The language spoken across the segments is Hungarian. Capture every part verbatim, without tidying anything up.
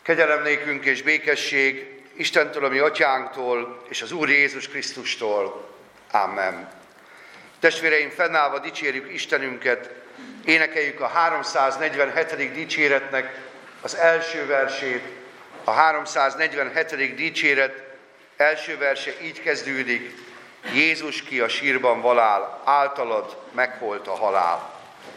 Kegyelem nékünk és békesség Istentől, a mi atyánktól, és az Úr Jézus Krisztustól. Amen. Testvéreim, fennállva dicsérjük Istenünket, énekeljük a háromszáznegyvenhetedik dicséretnek az első versét. A háromszáznegyvenhetedik dicséret első verse így kezdődik: Jézus, ki a sírban valál, általad meghalt a halál.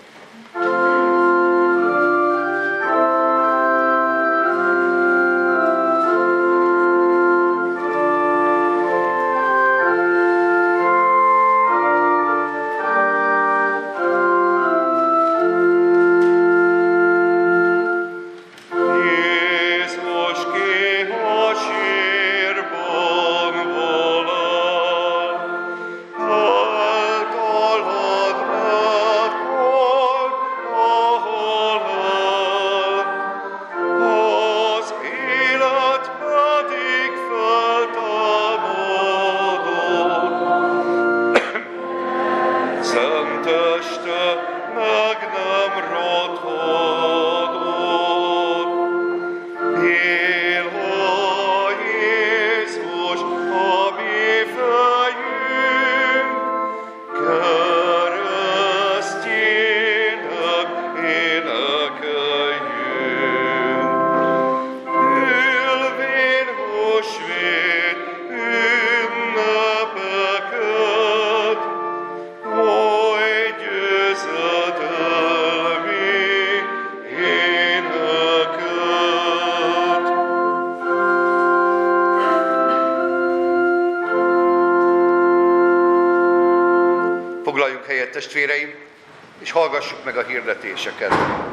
Foglaljunk helyet, testvéreim, és hallgassuk meg a hirdetéseket.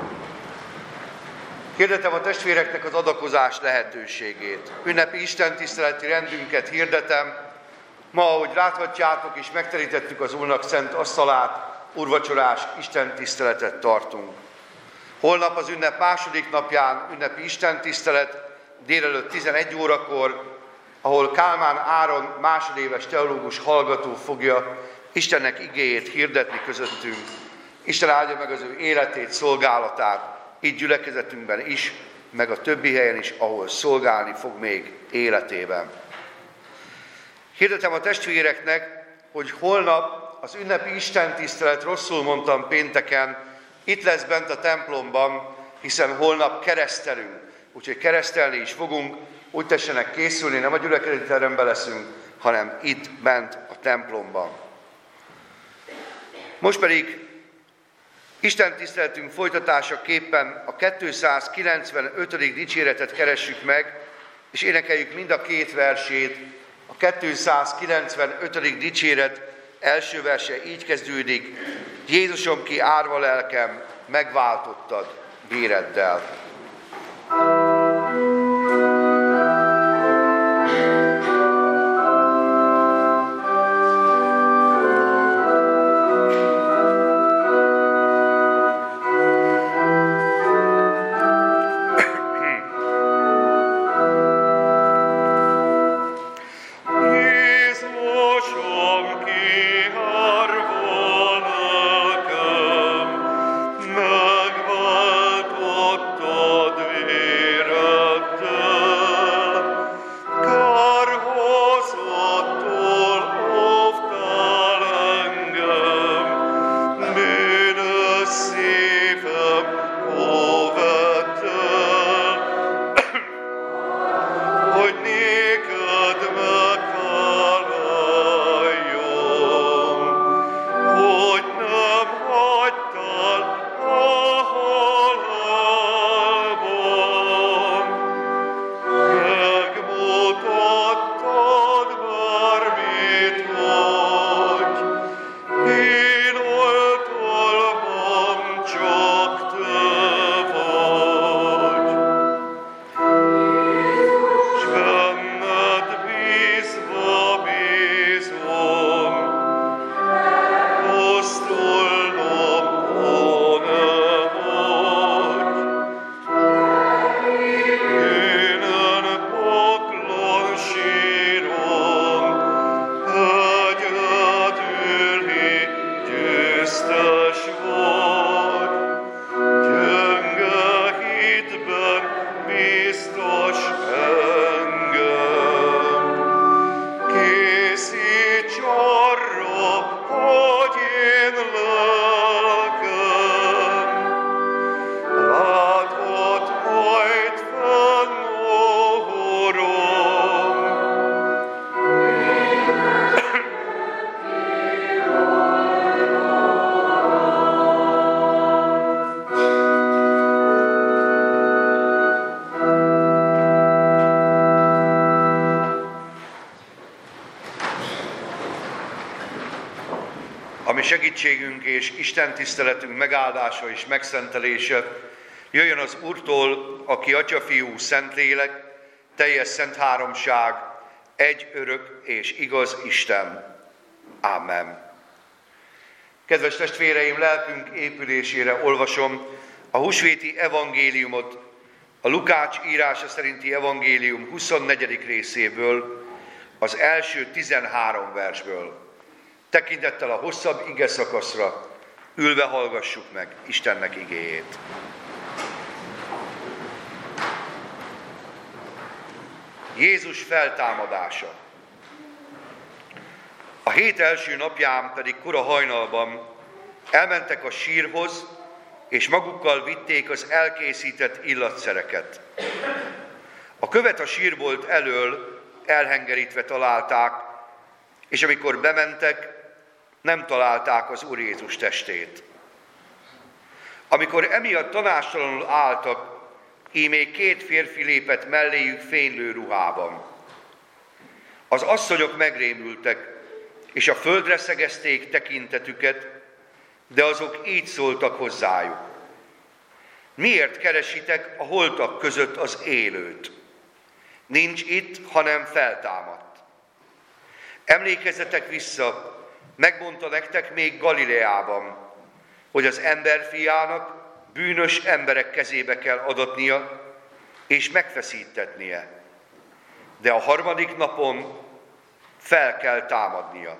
Hirdetem a testvéreknek az adakozás lehetőségét. Ünnepi istentiszteleti rendünket hirdetem. Ma, ahogy láthatjátok, és megterítettük az Úrnak szent asztalát, úrvacsorás istentiszteletet tartunk. Holnap az ünnep második napján ünnepi istentisztelet, délelőtt tizenegy órakor, ahol Kálmán Áron másodéves teológus hallgató fogja Istennek igéjét hirdetni közöttünk. Isten áldja meg az ő életét, szolgálatát, így gyülekezetünkben is, meg a többi helyen is, ahol szolgálni fog még életében. Hirdetem a testvéreknek, hogy holnap az ünnepi istentisztelet, rosszul mondtam pénteken, itt lesz bent a templomban, hiszen holnap keresztelünk. Úgyhogy keresztelni is fogunk, úgy tessenek készülni, nem a gyülekezeti teremben leszünk, hanem itt bent a templomban. Most pedig istentiszteletünk folytatásaképpen a kétszázkilencvenötödik dicséretet keressük meg, és énekeljük mind a két versét. A kétszázkilencvenötödik dicséret első verse így kezdődik: Jézusom, ki árva lelkem, megváltottad véreddel. Megváltottad véreddel. ami segítségünk és Isten tiszteletünk megáldása és megszentelése jöjjön az Úrtól, aki Atya, Fiú, Szentlélek, teljes szent háromság, egy örök és igaz Isten. Ámen. Kedves testvéreim, lelkünk épülésére olvasom a húsvéti evangéliumot, a Lukács írása szerinti evangélium huszonnegyedik részéből, az első tizenhárom versből. Tekintettel a hosszabb ige szakaszra, ülve hallgassuk meg Istennek igéjét. Jézus feltámadása. A hét első napján pedig kora hajnalban elmentek a sírhoz, és magukkal vitték az elkészített illatszereket. A követ a sírbolt elől elhengerítve találták, és amikor bementek, nem találták az Úr Jézus testét. Amikor emiatt tanástalanul álltak, íme két férfi lépett melléjük fénylő ruhában. Az asszonyok megrémültek, és a földre szegezték tekintetüket, de azok így szóltak hozzájuk. Miért keresitek a holtak között az élőt? Nincs itt, hanem feltámadt. Emlékezzetek vissza, megmondta nektek még Galileában, hogy az emberfiának bűnös emberek kezébe kell adatnia, és megfeszítetnie. De a harmadik napon fel kell támadnia.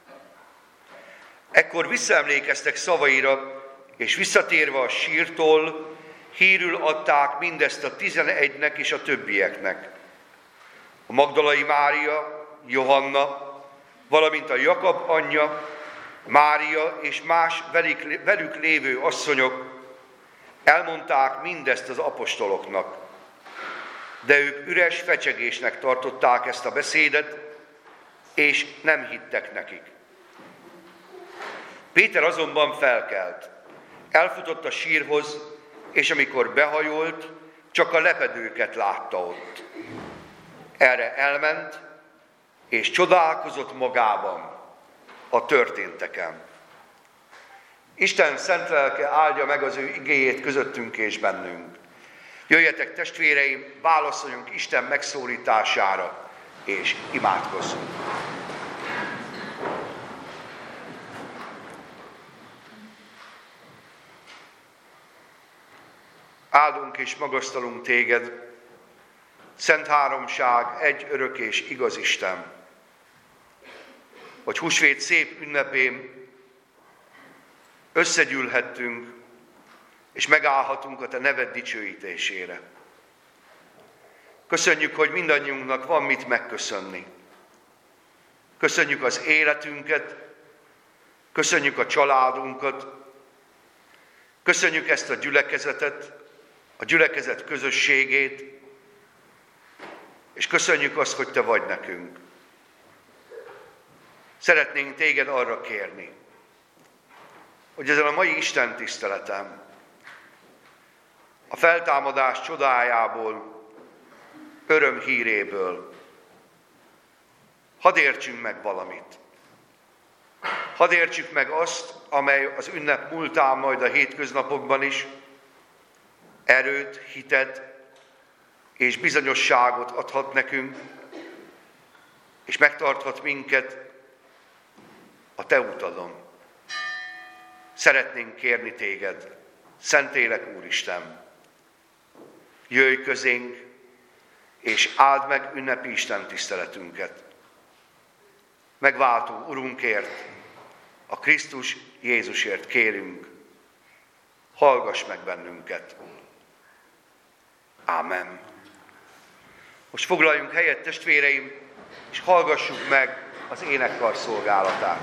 Ekkor visszaemlékeztek szavaira, és visszatérve a sírtól, hírül adták mindezt a tizenegynek és a többieknek. A Magdalai Mária, Johanna, valamint a Jakab anyja, Mária és más velük, velük lévő asszonyok elmondták mindezt az apostoloknak, de ők üres fecsegésnek tartották ezt a beszédet, és nem hittek nekik. Péter azonban felkelt, elfutott a sírhoz, és amikor behajolt, csak a lepedőket látta ott. Erre elment, és csodálkozott magában a történteken. Isten szent lelke áldja meg az ő igéjét közöttünk és bennünk. Jöjjetek, testvéreim, válaszoljunk Isten megszólítására, és imádkozzunk. Áldunk és magasztalunk téged, Szent Háromság, egy örök és igaz Isten, hogy húsvét szép ünnepén összegyűlhettünk, és megállhatunk a te neved dicsőítésére. Köszönjük, hogy mindannyiunknak van mit megköszönni. Köszönjük az életünket, köszönjük a családunkat, köszönjük ezt a gyülekezetet, a gyülekezet közösségét, és köszönjük azt, hogy te vagy nekünk. Szeretnénk téged arra kérni, hogy ezen a mai Isten tiszteletem, a feltámadás csodájából, örömhíréből, hadd értsünk meg valamit. Hadd értsük meg azt, amely az ünnep múltán majd a hétköznapokban is erőt, hitet és bizonyosságot adhat nekünk, és megtarthat minket a te utadon. Szeretnénk kérni téged, Szentlélek Úristen, jöjj közénk, és áld meg ünnepi Isten tiszteletünket. Megváltó Urunkért, a Krisztus Jézusért kérünk, hallgass meg bennünket. Ámen. Most foglaljunk helyet, testvéreim, és hallgassuk meg az énekkar szolgálatát.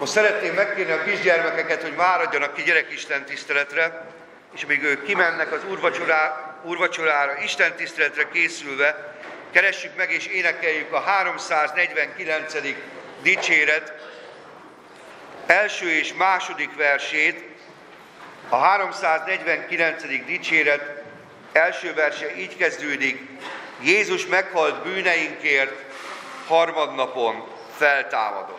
Most szeretném megkérni a kisgyermekeket, hogy váradjanak ki gyerekisten tiszteletre, és amíg ők kimennek az úrvacsorára, úrvacsorára istentiszteletre készülve, keressük meg és énekeljük a háromszáznegyvenkilencedik dicséret első és második versét. A háromszáznegyvenkilencedik dicséret első verse így kezdődik: Jézus meghalt bűneinkért, harmadnapon feltámadott.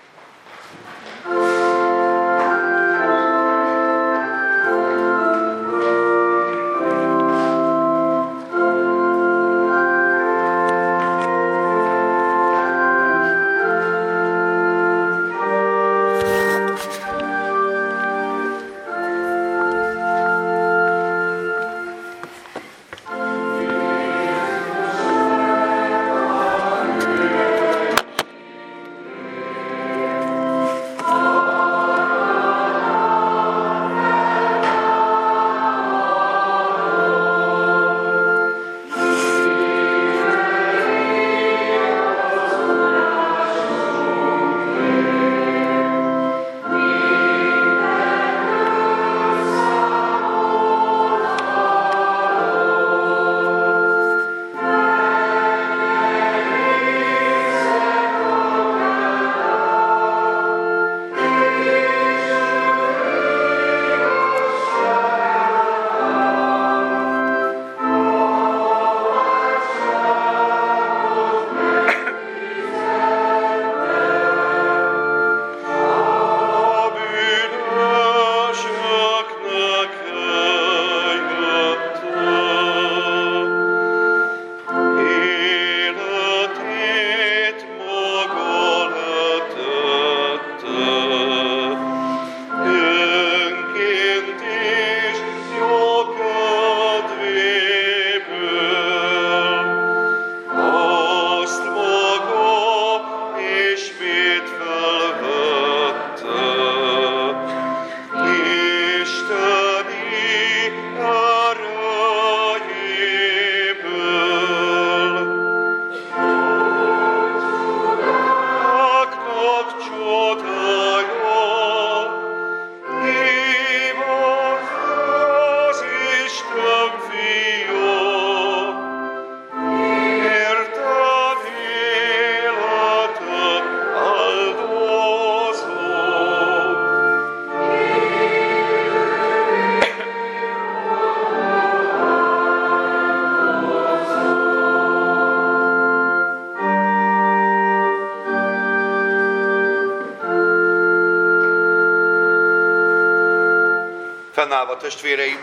Fennállva, testvéreim,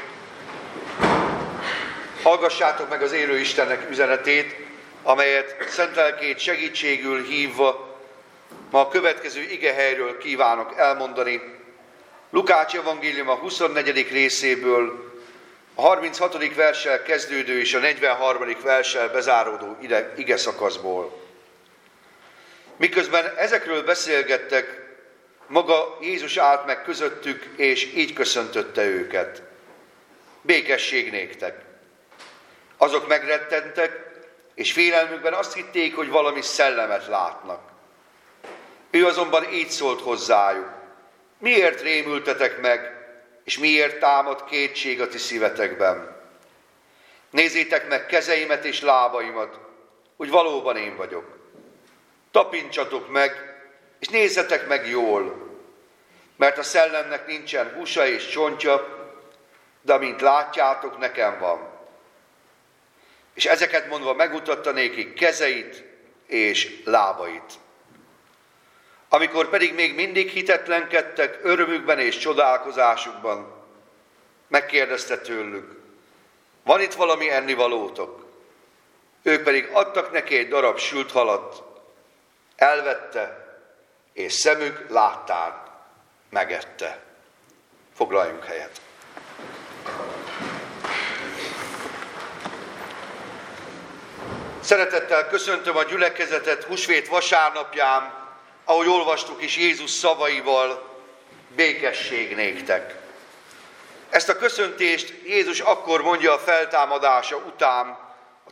hallgassátok meg az élő Istennek üzenetét, amelyet szent lelkét segítségül hívva ma a következő igehelyről kívánok elmondani. Lukács evangélium a huszonnegyedik részéből, a harminchatodik verssel kezdődő és a negyvenharmadik verssel bezáródó ige szakaszból. Miközben ezekről beszélgettek, maga Jézus állt meg közöttük, és így köszöntötte őket. Békesség néktek. Azok megrettentek, és félelmükben azt hitték, hogy valami szellemet látnak. Ő azonban így szólt hozzájuk: miért rémültetek meg, és miért támad kétség a ti szívetekben? Nézzétek meg kezeimet és lábaimat, hogy valóban én vagyok. Tapincsatok meg, és nézzetek meg jól, mert a szellemnek nincsen húsa és csontja, de amint látjátok, nekem van. És ezeket mondva megmutatta nékik kezeit és lábait. Amikor pedig még mindig hitetlenkedtek örömükben és csodálkozásukban, megkérdezte tőlük: van itt valami ennivalótok? Ők pedig adtak neki egy darab sült halat, elvette, és szemük láttán megette. Foglaljunk helyet. Szeretettel köszöntöm a gyülekezetet húsvét vasárnapján, ahogy olvastuk is Jézus szavaival: békesség néktek. Ezt a köszöntést Jézus akkor mondja a feltámadása után a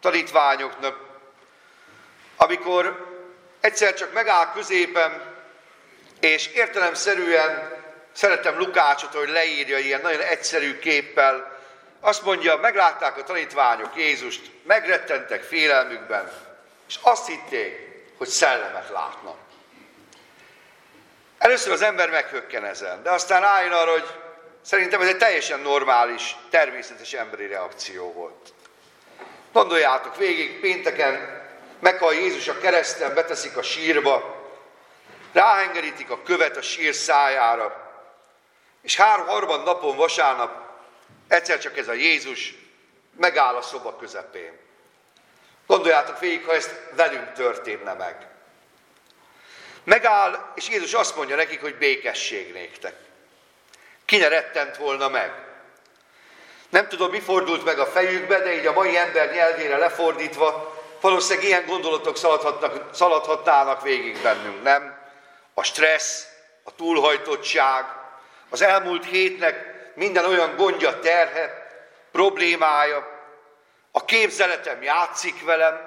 tanítványoknak, amikor egyszer csak megáll középen, És értelemszerűen szeretem Lukácsot, hogy leírja ilyen nagyon egyszerű képpel. Azt mondja, meglátták a tanítványok Jézust, megrettentek félelmükben, és azt hitték, hogy szellemet látnak. Először az ember meghökken ezen, de aztán rájön arra, hogy szerintem ez egy teljesen normális, természetes emberi reakció volt. Gondoljátok végig, pénteken meghal Jézus a kereszten, beteszik a sírba, ráhengerítik a követ a sír szájára, és három harmad napon, vasárnap egyszer csak ez a Jézus megáll a szoba közepén. Gondoljátok végig, ha ezt velünk történne meg. Megáll, és Jézus azt mondja nekik, hogy békesség néktek. Ki ne rettent volna meg? Nem tudom, mi fordult meg a fejükbe, de így a mai ember nyelvére lefordítva, valószínűleg ilyen gondolatok szaladhatnak, szaladhatnának végig bennünk, nem? A stressz, a túlhajtottság, az elmúlt hétnek minden olyan gondja, terhe, problémája, a képzeletem játszik velem.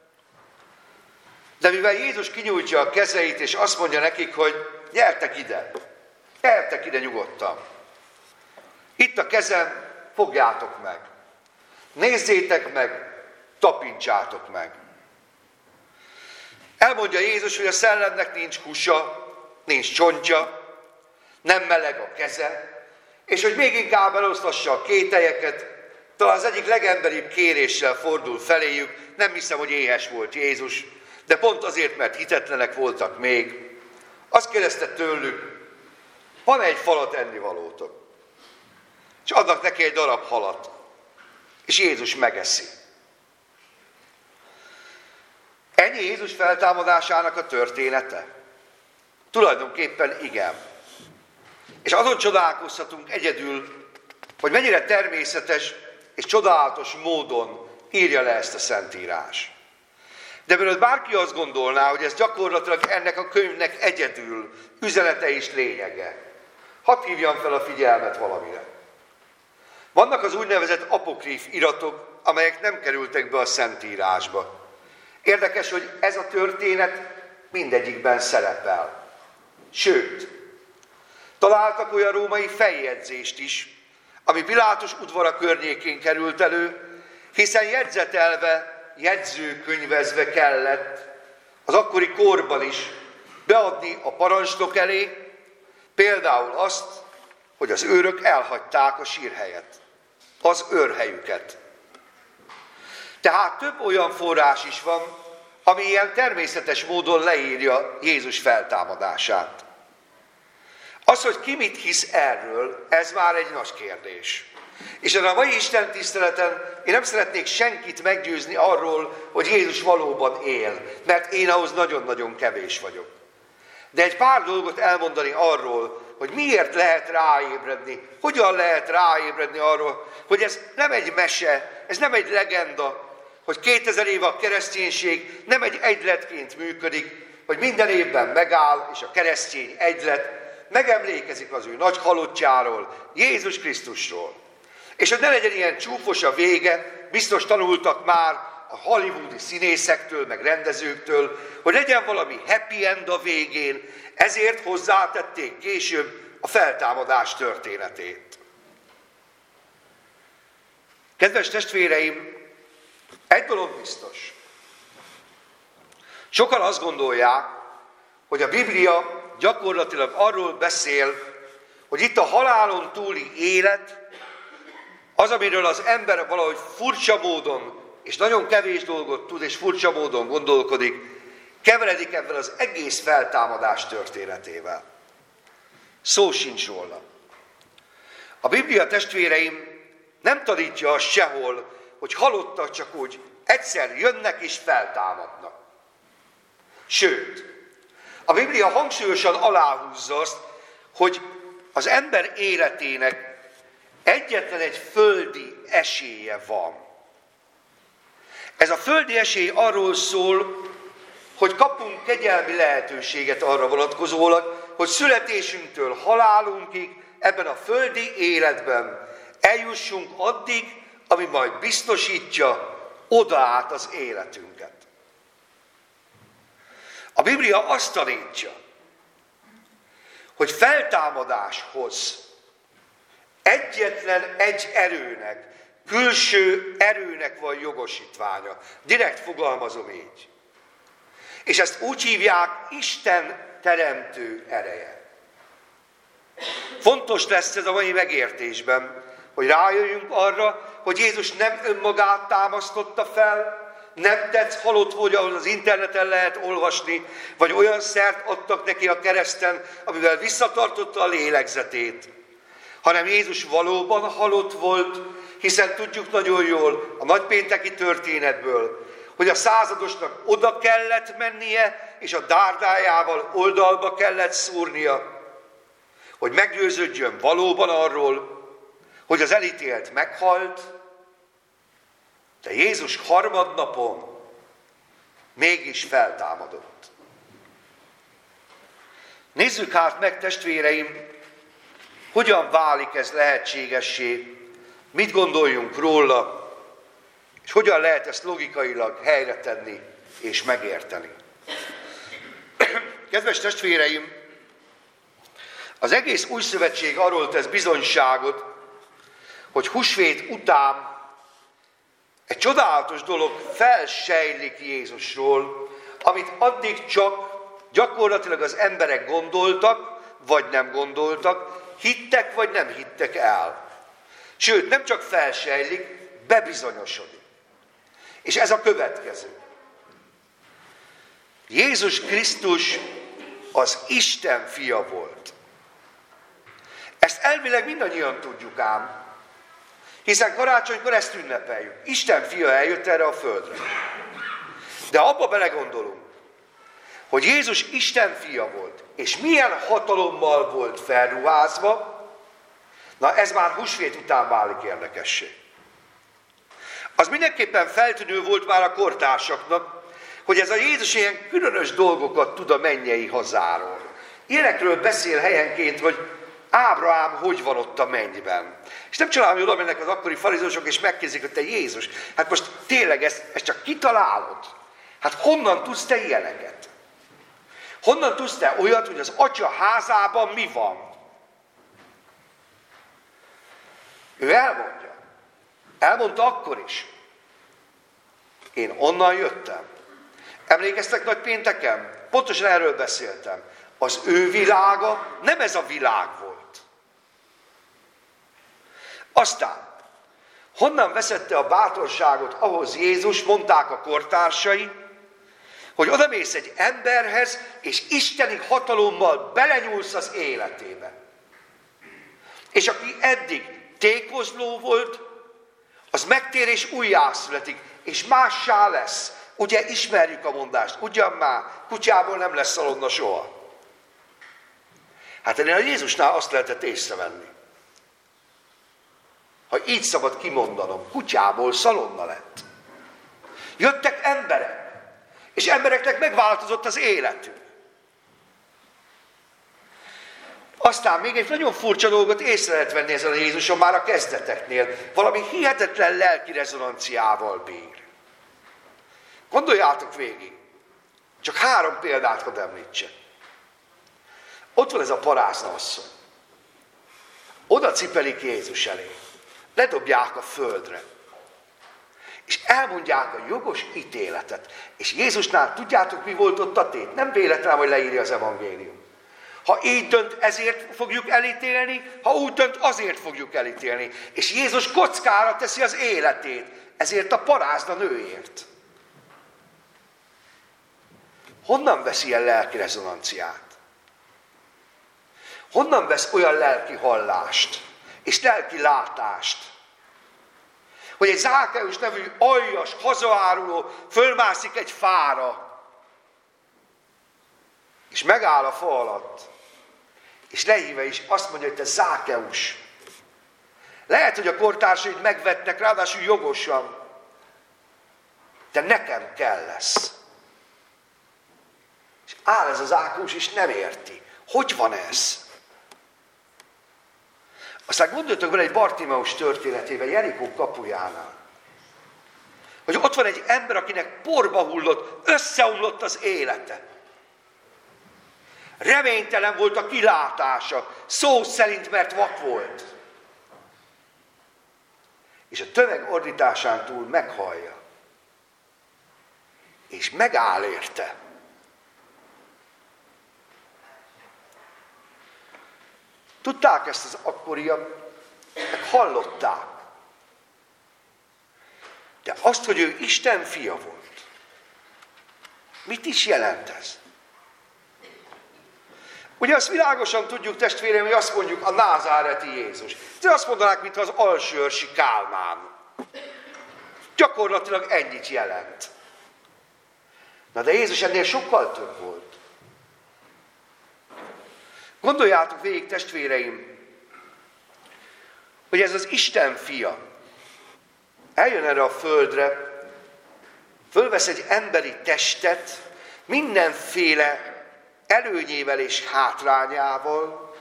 De mivel Jézus kinyújtja a kezeit, és azt mondja nekik, hogy gyertek ide, gyertek ide nyugodtan. Itt a kezem, fogjátok meg. Nézzétek meg, tapintsátok meg. Elmondja Jézus, hogy a szellemnek nincs húsa, nincs csontja, nem meleg a keze, és hogy még inkább eloszlassa a kételyeket, talán az egyik legemberibb kéréssel fordul feléjük, nem hiszem, hogy éhes volt Jézus, de pont azért, mert hitetlenek voltak még. Azt kérdezte tőlük, van egy falat ennivalótok? És adnak neki egy darab halat, és Jézus megeszi. Ennyi Jézus feltámadásának a története? Tulajdonképpen igen. És azon csodálkozhatunk egyedül, hogy mennyire természetes és csodálatos módon írja le ezt a Szentírás. De mielőtt bárki azt gondolná, hogy ez gyakorlatilag ennek a könyvnek egyedül üzenete és lényege, hadd hívjam fel a figyelmet valamire. Vannak az úgynevezett apokríf iratok, amelyek nem kerültek be a Szentírásba. Érdekes, hogy ez a történet mindegyikben szerepel. Sőt, találtak olyan római feljegyzést is, ami Pilátus udvara környékén került elő, hiszen jegyzetelve, jegyzőkönyvezve kellett az akkori korban is beadni a parancsnok elé, például azt, hogy az őrök elhagyták a sírhelyet, az őrhelyüket. Tehát több olyan forrás is van, ami ilyen természetes módon leírja Jézus feltámadását. Az, hogy ki mit hisz erről, ez már egy nagy kérdés. És a mai Isten tiszteleten én nem szeretnék senkit meggyőzni arról, hogy Jézus valóban él, mert én ahhoz nagyon-nagyon kevés vagyok. De egy pár dolgot elmondani arról, hogy miért lehet ráébredni, hogyan lehet ráébredni arról, hogy ez nem egy mese, ez nem egy legenda, hogy kétezer éve a kereszténység nem egy egyletként működik, hogy minden évben megáll, és a keresztény egylet megemlékezik az ő nagy halottjáról, Jézus Krisztusról. És hogy ne legyen ilyen csúfos a vége, biztos tanultak már a hollywoodi színészektől, meg rendezőktől, hogy legyen valami happy end a végén, ezért hozzátették később a feltámadás történetét. Kedves testvéreim, egy dolog biztos. Sokan azt gondolják, hogy a Biblia gyakorlatilag arról beszél, hogy itt a halálon túli élet, az, amiről az ember valahogy furcsa módon, és nagyon kevés dolgot tud, és furcsa módon gondolkodik, keveredik ebben az egész feltámadás történetével. Szó sincs róla. A Biblia, testvéreim, nem tanítja azt sehol, hogy halottak csak úgy egyszer jönnek és feltámadnak. Sőt, a Biblia hangsúlyosan aláhúzza azt, hogy az ember életének egyetlen egy földi esélye van. Ez a földi esély arról szól, hogy kapunk kegyelmi lehetőséget arra vonatkozólag, hogy születésünktől halálunkig ebben a földi életben eljussunk addig, ami majd biztosítja oda át az életünket. A Biblia azt tanítja, hogy feltámadáshoz egyetlen egy erőnek, külső erőnek van jogosítványa. Direkt fogalmazom így. És ezt úgy hívják Isten teremtő ereje. Fontos lesz ez a mai megértésben, hogy rájöjjünk arra, hogy Jézus nem önmagát támasztotta fel, nem tett halott volt, ahol az interneten lehet olvasni, vagy olyan szert adtak neki a kereszten, amivel visszatartotta a lélegzetét, hanem Jézus valóban halott volt, hiszen tudjuk nagyon jól a nagypénteki történetből, hogy a századosnak oda kellett mennie, és a dárdájával oldalba kellett szúrnia, hogy meggyőződjön valóban arról, hogy az elítélt meghalt, de Jézus harmadnapon mégis feltámadott. Nézzük hát meg, testvéreim, hogyan válik ez lehetségessé, mit gondoljunk róla, és hogyan lehet ezt logikailag helyre tenni és megérteni. Kedves testvéreim, az egész új szövetség arról tesz bizonyságot, hogy húsvét után egy csodálatos dolog felsejlik Jézusról, amit addig csak gyakorlatilag az emberek gondoltak, vagy nem gondoltak, hittek, vagy nem hittek el. Sőt, nem csak felsejlik, bebizonyosodik. És ez a következő. Jézus Krisztus az Isten fia volt. Ezt elvileg mindannyian tudjuk ám, hiszen karácsonykor ezt ünnepeljük. Isten fia eljött erre a földre. De abba belegondolunk, hogy Jézus Isten fia volt, és milyen hatalommal volt felruházva, na ez már húsvét után válik érdekessé. Az mindenképpen feltűnő volt már a kortársaknak, hogy ez a Jézus ilyen különös dolgokat tud a mennyei hazáról. Ilyenekről beszél helyenként, hogy Ábrahám hogy van ott a mennyben. És nem csodálom, hogy oda mennek az akkori farizósok, és megkérdezik, hogy te Jézus, hát most tényleg ezt, ezt csak kitalálod? Hát honnan tudsz te ilyeneket? Honnan tudsz te olyat, hogy az atya házában mi van? Ő elmondja. Elmondta akkor is. Én onnan jöttem. Emlékeztek nagypénteken? Pontosan erről beszéltem. Az ő világa nem ez a világ volt. Aztán, honnan veszette a bátorságot ahhoz Jézus, mondták a kortársai, hogy odamész egy emberhez, és isteni hatalommal belenyúlsz az életébe. És aki eddig tékozló volt, az megtér és újjászületik, és mássá lesz. Ugye ismerjük a mondást, ugyan már, kutyából nem lesz szalonna soha. Hát ennél a Jézusnál azt lehetett észrevenni. Ha így szabad kimondanom, kutyából szalonna lett. Jöttek emberek, és embereknek megváltozott az életük. Aztán még egy nagyon furcsa dolgot észre lehet venni ezen a Jézuson már a kezdeteknél. Valami hihetetlen lelki rezonanciával bír. Gondoljátok végig. Csak három példát hadd említsek. Ott van ez a parázna asszony. Oda cipelik Jézus elé. Ledobják a földre. És elmondják a jogos ítéletet. És Jézusnál tudjátok, mi volt ott a tét? Nem véletlen, hogy leírja az evangélium. Ha így dönt, ezért fogjuk elítélni, ha úgy dönt, azért fogjuk elítélni. És Jézus kockára teszi az életét, ezért a parázna nőért. Honnan vesz ilyen lelki rezonanciát? Honnan vesz olyan lelki hallást és lelki látást, hogy egy Zákeus nevű aljas, hazaáruló fölmászik egy fára, és megáll a fa alatt, és lehívja is azt mondja, hogy te Zákeus. Lehet, hogy a kortársaid megvetnek, ráadásul jogosan, de nekem kell lesz. És áll ez a Zákeus, és nem érti. Hogy van ez? Aztán gondoljatok bele egy Bartimeus történetével, Jerikó kapujánál. Hogy ott van egy ember, akinek porba hullott, összeomlott az élete. Reménytelen volt a kilátása, szó szerint, mert vak volt. És a tömeg ordításán túl meghallja. És megáll érte. Tudták ezt az akkoriak, meg hallották. De azt, hogy ő Isten fia volt, mit is jelent ez? Ugye azt világosan tudjuk, testvérem, hogy azt mondjuk a názáreti Jézus. De azt mondanák, mintha az alsőörsi Kálmán. Gyakorlatilag ennyit jelent. Na de Jézus ennél sokkal több volt. Gondoljátok végig, testvéreim, hogy ez az Isten fia eljön erre a földre, fölvesz egy emberi testet, mindenféle előnyével és hátrányával,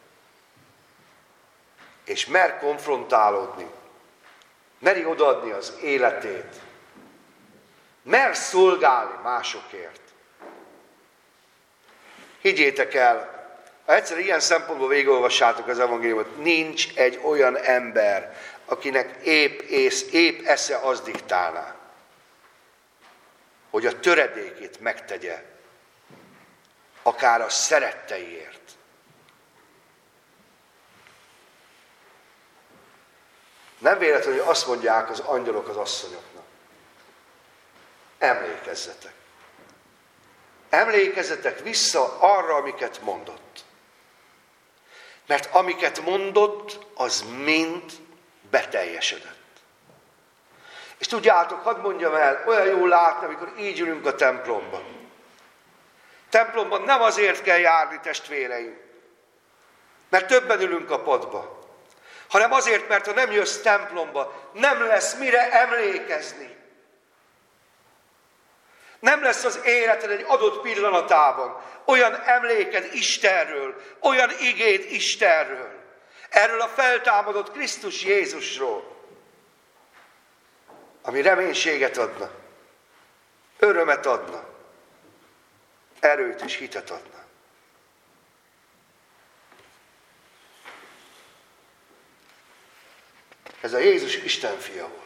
és mer konfrontálódni, meri odaadni az életét, mer szolgálni másokért. Higgyétek el, ha egyszer ilyen szempontból végigolvassátok az evangéliumot, nincs egy olyan ember, akinek épp, ész, épp esze az diktálná, hogy a töredékét megtegye, akár a szeretteiért. Nem véletlenül, hogy azt mondják az angyalok az asszonyoknak. Emlékezzetek. Emlékezzetek vissza arra, amiket mondott. Mert amiket mondott, az mind beteljesedett. És tudjátok, hadd mondjam el, olyan jól látni, amikor így ülünk a templomban. Templomban nem azért kell járni, testvéreim, mert többen ülünk a padba, hanem azért, mert ha nem jössz templomba, nem lesz mire emlékezni. Nem lesz az életed egy adott pillanatában olyan emléked Istenről, olyan igéd Istenről, erről a feltámadott Krisztus Jézusról, ami reménységet adna, örömet adna, erőt és hitet adna. Ez a Jézus Isten fia volt.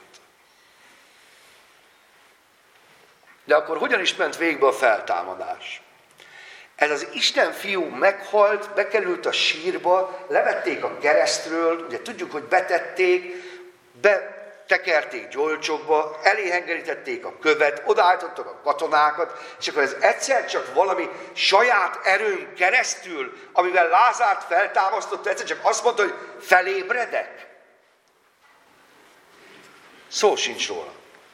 De akkor hogyan is ment végbe a feltámadás? Ez az Isten fiú meghalt, bekerült a sírba, levették a keresztről, ugye tudjuk, hogy betették, betekerték gyolcsokba, eléhengerítették a követ, odaállítottak a katonákat, és akkor ez egyszer csak valami saját erőn keresztül, amivel Lázárt feltámasztotta, egyszer csak azt mondta, hogy felébredek. Szó sincs róla.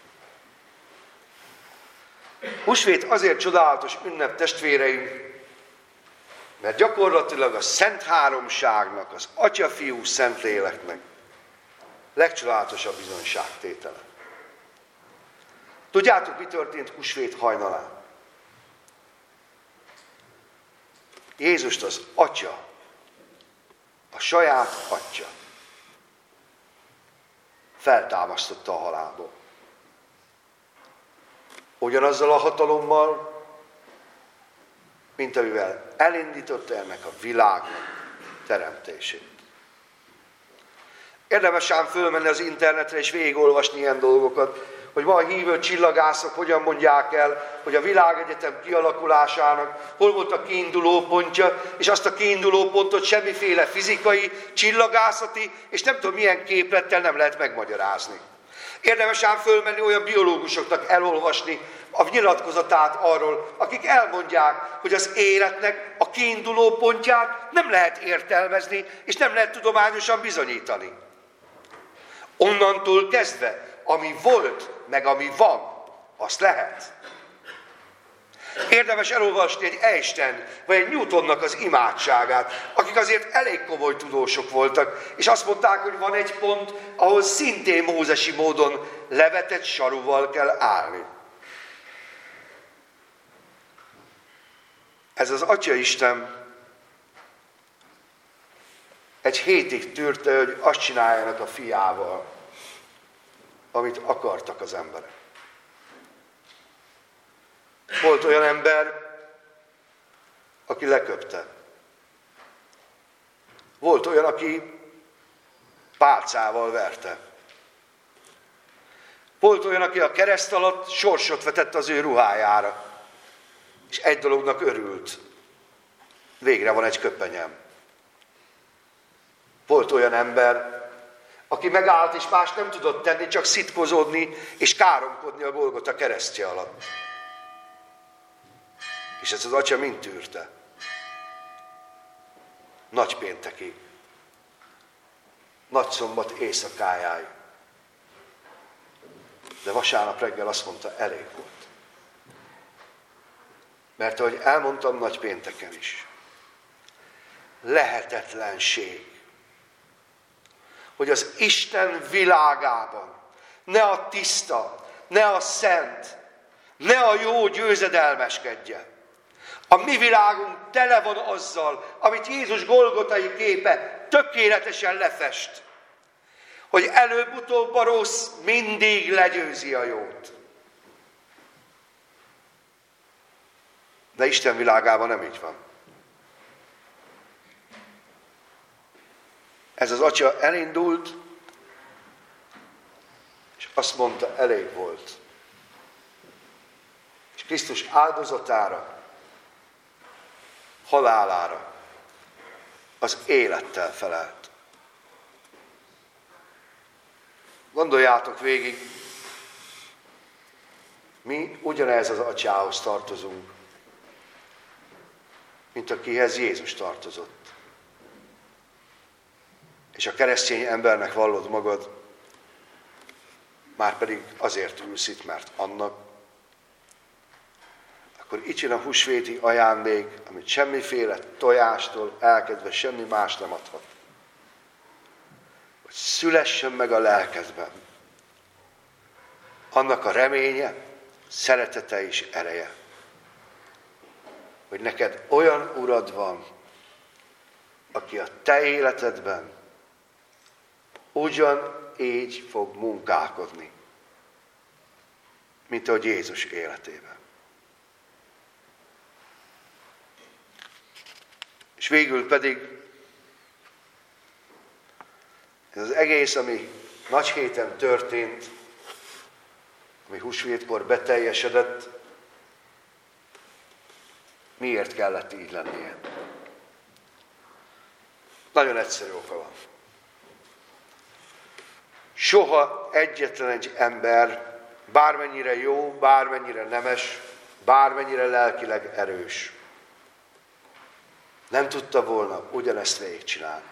Húsvét azért csodálatos ünnep, testvéreim, mert gyakorlatilag a Szent Háromságnak, az Atya, Fiú, Szentléleknek legcsodálatosabb bizonyságtétele. Tudjátok, mi történt húsvét hajnalán? Jézust az Atya, a saját Atya feltámasztotta a halálból. Ugyanazzal a hatalommal, mint amivel elindította ennek a világnak teremtését. Érdemes ám fölmenni az internetre és végigolvasni ilyen dolgokat, hogy ma a hívő csillagászok hogyan mondják el, hogy a világegyetem kialakulásának hol volt a kiinduló pontja, és azt a kiinduló pontot semmiféle fizikai, csillagászati, és nem tudom milyen képlettel nem lehet megmagyarázni. Érdemes ám fölmenni olyan biológusoknak elolvasni a nyilatkozatát arról, akik elmondják, hogy az életnek a kiinduló pontját nem lehet értelmezni, és nem lehet tudományosan bizonyítani. Onnantól kezdve, ami volt, meg ami van, azt lehet. Érdemes elolvasni egy Einstein vagy egy Newtonnak az imádságát, akik azért elég komoly tudósok voltak, és azt mondták, hogy van egy pont, ahol szintén mózesi módon levetett saruval kell állni. Ez az Atya Isten egy hétig tűrte, hogy azt csináljanak a fiával, amit akartak az emberek. Volt olyan ember, aki leköpte. Volt olyan, aki pálcával verte. Volt olyan, aki a kereszt alatt sorsot vetett az ő ruhájára. És egy dolognak örült. Végre van egy köpenyem. Volt olyan ember, aki megállt és más nem tudott tenni, csak szitkozódni és káromkodni a Golgota keresztje alatt. És ezt az atya mind tűrte. Nagypéntekig. Nagyszombat éjszakájáig. De vasárnap reggel azt mondta, elég volt. Mert ahogy elmondtam nagypénteken is, lehetetlenség, hogy az Isten világában ne a tiszta, ne a szent, ne a jó győzedelmeskedje. A mi világunk tele van azzal, amit Jézus golgotai képe tökéletesen lefest, hogy előbb-utóbb a rossz mindig legyőzi a jót. De Isten világában nem így van. Ez az atya elindult, és azt mondta, elég volt. És Krisztus áldozatára, halálára az élettel felelt. Gondoljátok végig, mi ugyanez az atyához tartozunk, mint akihez Jézus tartozott. És a keresztény embernek vallod magad, már pedig azért ülsz itt, mert annak, akkor itt jön a húsvéti ajándék, amit semmiféle tojástól elkedve semmi más nem adhat. Hogy szülessen meg a lelkedben annak a reménye, szeretete és ereje, hogy neked olyan urad van, aki a te életedben ugyanígy fog munkálkodni, mint ahogy Jézus életében. És végül pedig ez az egész, ami nagy héten történt, ami húsvétkor beteljesedett, miért kellett így lennie? Nagyon egyszerű oka van. Soha egyetlen egy ember, bármennyire jó, bármennyire nemes, bármennyire lelkileg erős, nem tudta volna ugyanezt végigcsinálni.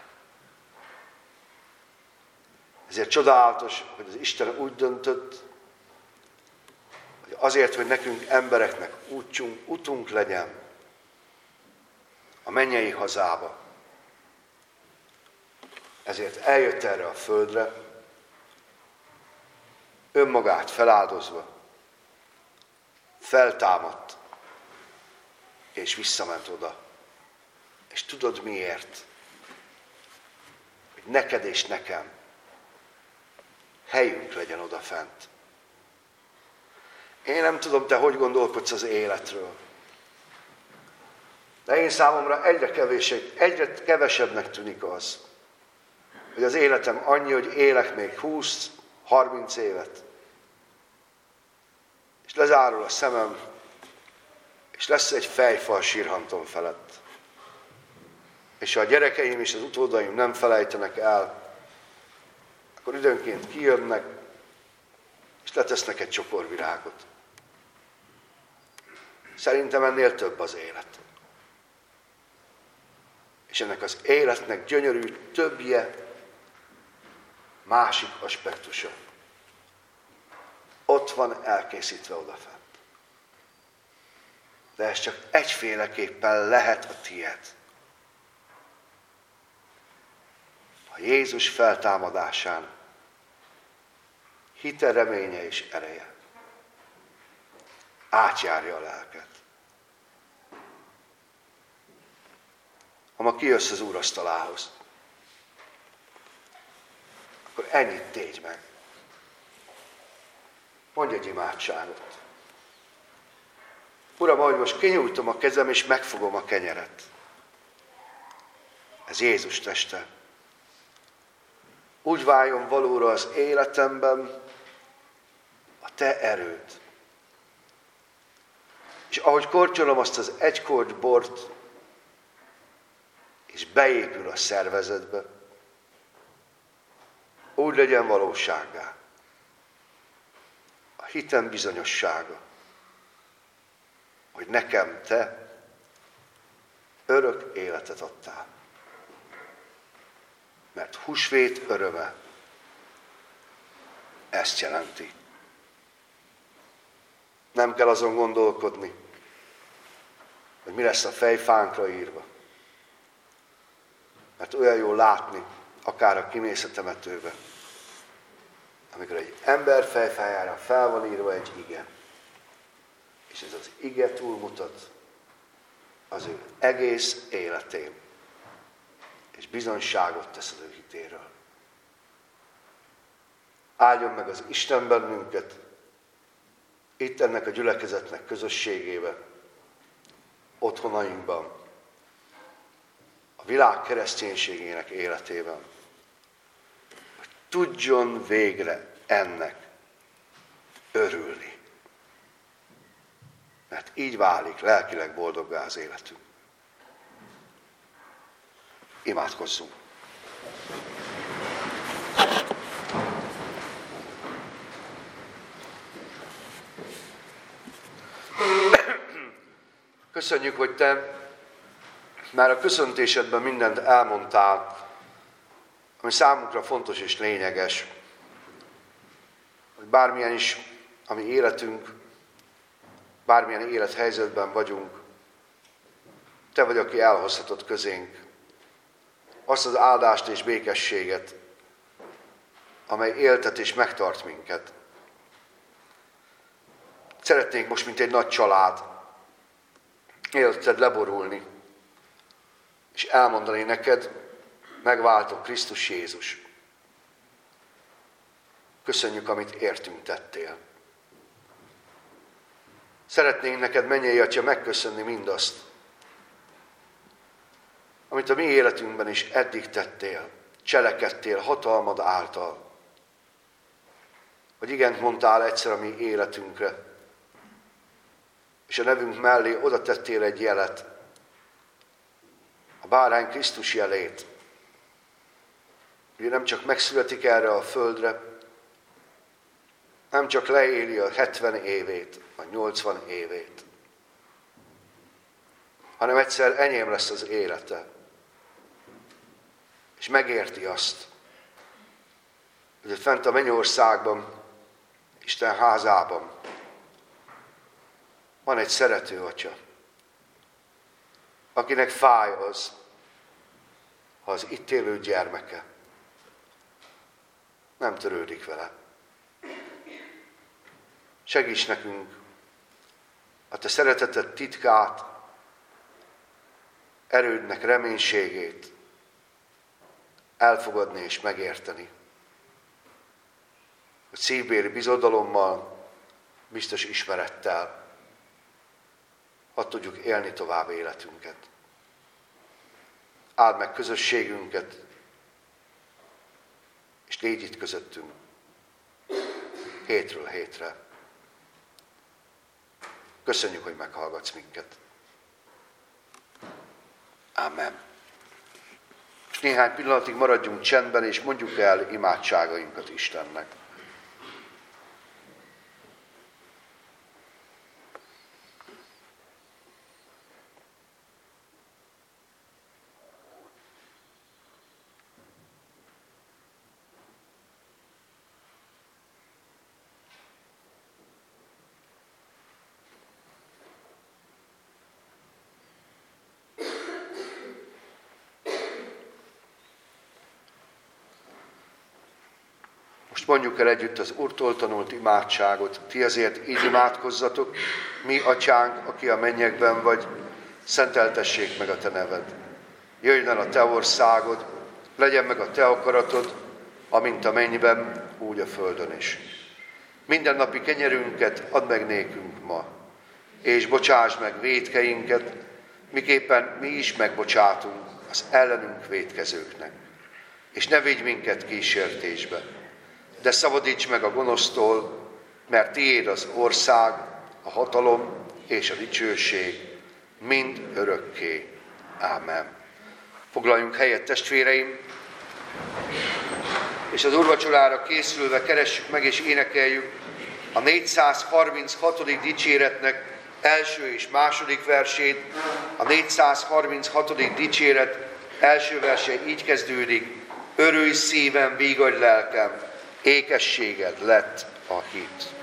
Ezért csodálatos, hogy az Isten úgy döntött, hogy azért, hogy nekünk embereknek útjunk, utunk legyen a mennyei hazába, ezért eljött erre a földre, önmagát feláldozva, feltámadt, és visszament oda. És tudod miért? Hogy neked és nekem helyünk legyen odafent. Én nem tudom, te hogy gondolkodsz az életről. De én számomra egyre, kevésebb, egyre kevesebbnek tűnik az, hogy az életem annyi, hogy élek még húsz-harminc évet. És lezárul a szemem, és lesz egy fejfal sírhantom felett. És ha a gyerekeim és az utódaim nem felejtenek el, akkor időnként kijönnek, és letesznek egy csokor virágot. Szerintem ennél több az élet. És ennek az életnek gyönyörű többje, másik aspektusa. Ott van elkészítve odafent. De ez csak egyféleképpen lehet a tied. A Jézus feltámadásán hite, reménye és ereje átjárja a lelket. Ha ma kijössz az úrasztalához, akkor ennyit tégy meg. Mondj egy imádságot. Uram, ahogy most kinyújtom a kezem, és megfogom a kenyeret. Ez Jézus teste. Úgy váljon valóra az életemben a te erőd. És ahogy kortyolom azt az egy korty bort, és beépül a szervezetbe, úgy legyen valósággá. A hitem bizonyossága, hogy nekem te örök életet adtál. Mert húsvét öröme ezt jelenti. Nem kell azon gondolkodni, hogy mi lesz a fejfánkra írva. Mert olyan jó látni, akár a kimész a temetőbe, amikor egy ember fejfájára fel van írva egy ige, és ez az ige túlmutat az ő egész életén, és bizonyságot tesz az ő hitéről. Áldjon meg az Isten bennünket, itt ennek a gyülekezetnek közösségében, otthonainkban, a világ kereszténységének életében, hogy tudjon végre ennek örülni. Mert így válik lelkileg boldoggá az életünk. Imádkozzunk! Köszönjük, hogy te már a köszöntésedben mindent elmondtál, ami számunkra fontos és lényeges. Hogy bármilyen is a mi életünk, bármilyen élethelyzetben vagyunk, te vagy, aki elhozhatod közénk azt az áldást és békességet, amely éltet és megtart minket. Szeretnénk most, mint egy nagy család, élted leborulni, és elmondani neked, megváltó Krisztus Jézus. Köszönjük, amit értünk tettél. Szeretnénk neked, mennyei Atya, megköszönni mindazt, amit a mi életünkben is eddig tettél, cselekedtél hatalmad által. Hogy igent mondtál egyszer a mi életünkre, és a nevünk mellé oda tettél egy jelet, a bárány Krisztus jelét. Ugye nem csak megszületik erre a földre, nem csak leéli a hetven évét, a nyolcvan évét, hanem egyszer enyém lesz az élete. És megérti azt, hogy ott fent a mennyországban, Isten házában van egy szerető Atya, akinek fáj az, ha az itt élő gyermeke nem törődik vele. Segíts nekünk a te szereteted titkát, erődnek reménységét elfogadni és megérteni. Hogy szívbéli bizodalommal, biztos ismerettel hadd tudjuk élni tovább életünket. Áld meg közösségünket, és légy itt közöttünk, hétről hétre. Köszönjük, hogy meghallgatsz minket. Amen. És néhány pillanatig maradjunk csendben, és mondjuk el imádságainkat Istennek. Mondjuk el együtt az Úrtól tanult imádságot. Ti azért így imádkozzatok: mi, Atyánk, aki a mennyekben vagy, szenteltessék meg a te neved. Jöjjön el a te országod, legyen meg a te akaratod, amint a mennyben, úgy a földön is. Mindennapi kenyerünket add meg nékünk ma, és bocsásd meg vétkeinket, miképpen mi is megbocsátunk az ellenünk vétkezőknek. És ne vigy minket kísértésbe, de szabadíts meg a gonosztól, mert tiéd az ország, a hatalom és a dicsőség mind örökké. Ámen. Foglaljunk helyet, testvéreim, és az úrvacsorára készülve keressük meg és énekeljük a négyszázharminchatodik dicséretnek első és második versét. A négyszázharminchatodik dicséret első verse így kezdődik: örülj szívem, vígadj lelkem, ékességed lett a hit.